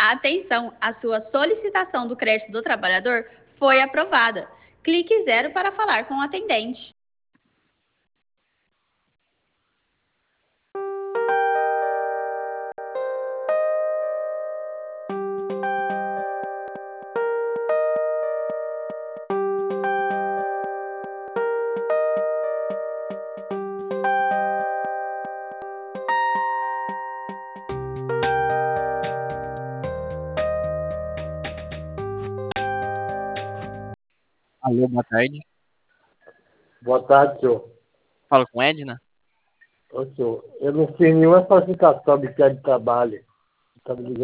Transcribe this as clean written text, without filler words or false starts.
Atenção, a sua solicitação do crédito do trabalhador foi aprovada. Clique 0 para falar com o atendente. Alô, boa tarde. Boa tarde, senhor. Falo com Edna. Ô, senhor, eu não fiz nenhuma solicitação de crédito de trabalho. Tá me ligando